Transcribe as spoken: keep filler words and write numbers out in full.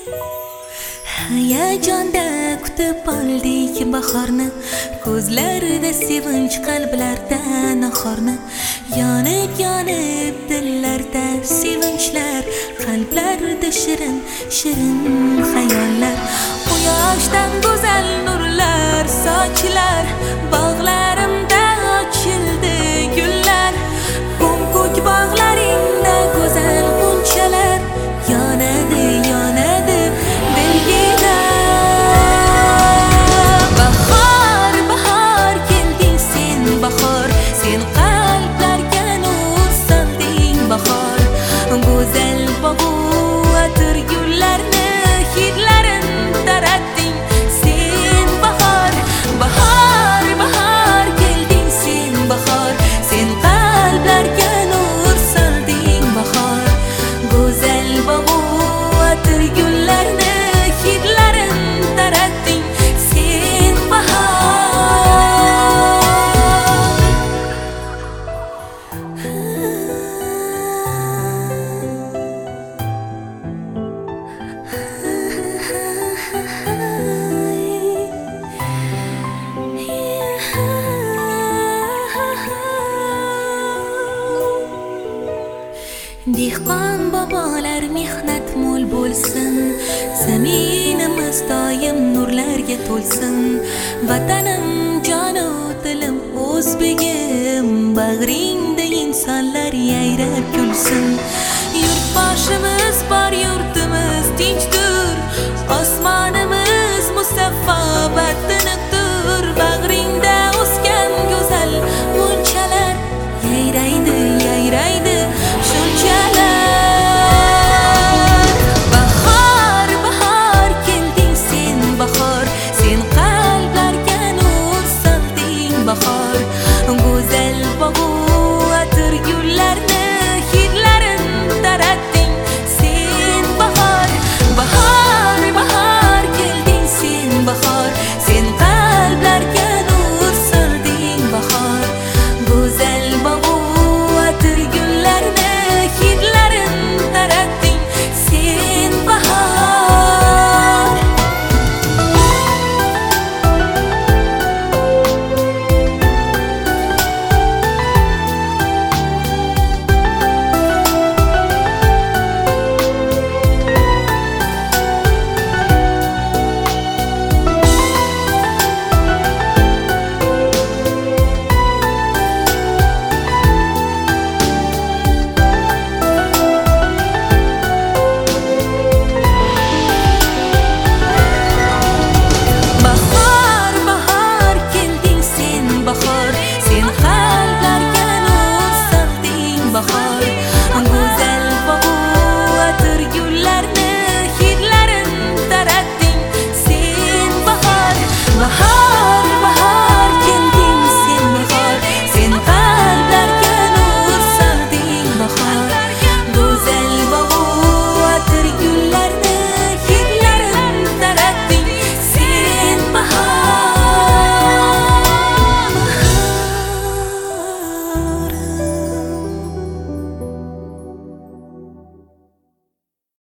Hayajonda kutib oldik bahorni, ko'zlarda sevinch, qalblarda nahorni. Yonib yonib dillarda sevinchlar, qalblarda shirin shirin xayollar. Quyoshdan go'zal nurlar sochilar, bog'larimda ochildi gullar. Ko'k bog'laringda go'zal g'unchalar yonadi yonadi dilgida. Bahor bahor kelding sen, bahor sen qalblarga nur solding. Bahor go'zal bog'u atir gullarni hidlarin taratding sen. Bahor bahor bahor kelding sen, bahor sen qalblarga nur solding. Bahor go'zal bog'u atir gullarni hidlarin taratding sen. Bahor dehqon bobolar mehnat mo'l bo'lsin, zaminimiz doim nurlarga to'lsin. Vatanim jonu dilim o'zbegim, bag'ringda insonlar yayrab kulsin. Yurtboshimiz